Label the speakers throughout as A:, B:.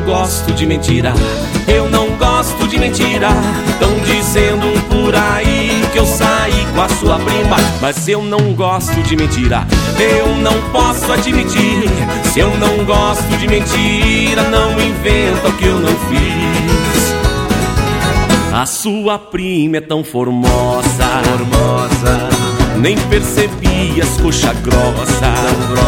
A: gosto de mentira, eu não gosto de mentira. Tão dizendo por aí que eu saí com a sua prima, mas eu não gosto de mentira, eu não posso admitir. Se eu não gosto de mentira, não inventa o que eu não fiz. A sua prima é tão formosa, nem percebi as coxas grossa,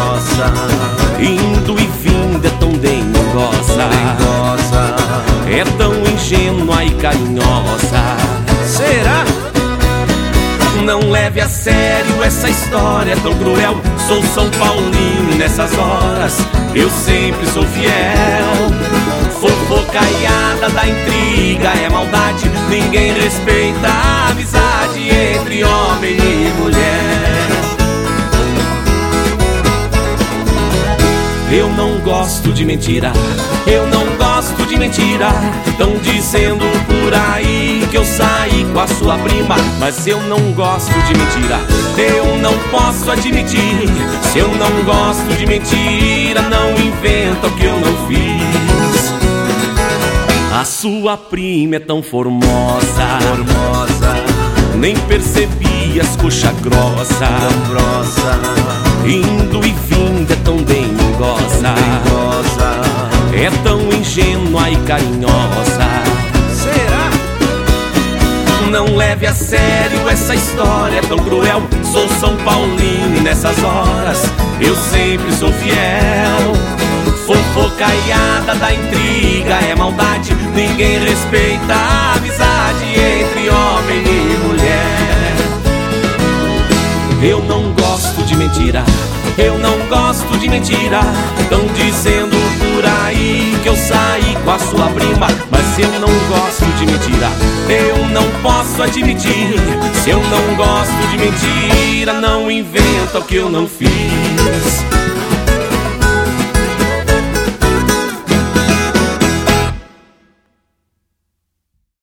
A: indo e vindo é tão dengosa, é tão ingênua e carinhosa.
B: Será?
A: Não leve a sério essa história tão cruel. Sou São Paulino e nessas horas eu sempre sou fiel. Fofocaiada da intriga é maldade, ninguém respeita a amizade entre homem e mulher. Eu não gosto de mentira, eu não gosto de mentira. Tão dizendo por aí que eu saí com a sua prima, mas eu não gosto de mentira, eu não posso admitir. Se eu não gosto de mentira, não inventa o que eu não fiz. A sua prima é tão formosa, nem percebi as coxas grossa, indo e vindo é tão dengosa, é tão ingênua e carinhosa.
B: Será?
A: Não leve a sério essa história tão cruel. Sou São Paulino e nessas horas eu sempre sou fiel. Fofocaiada da intriga é maldade, ninguém respeita a amizade entre homem e mulher. Eu não gosto de mentira, eu não gosto de mentira. Tão dizendo por aí que eu saí com a sua prima, mas eu não gosto de mentira, eu não posso admitir. Se eu não gosto de mentira, não inventa o que eu não fiz.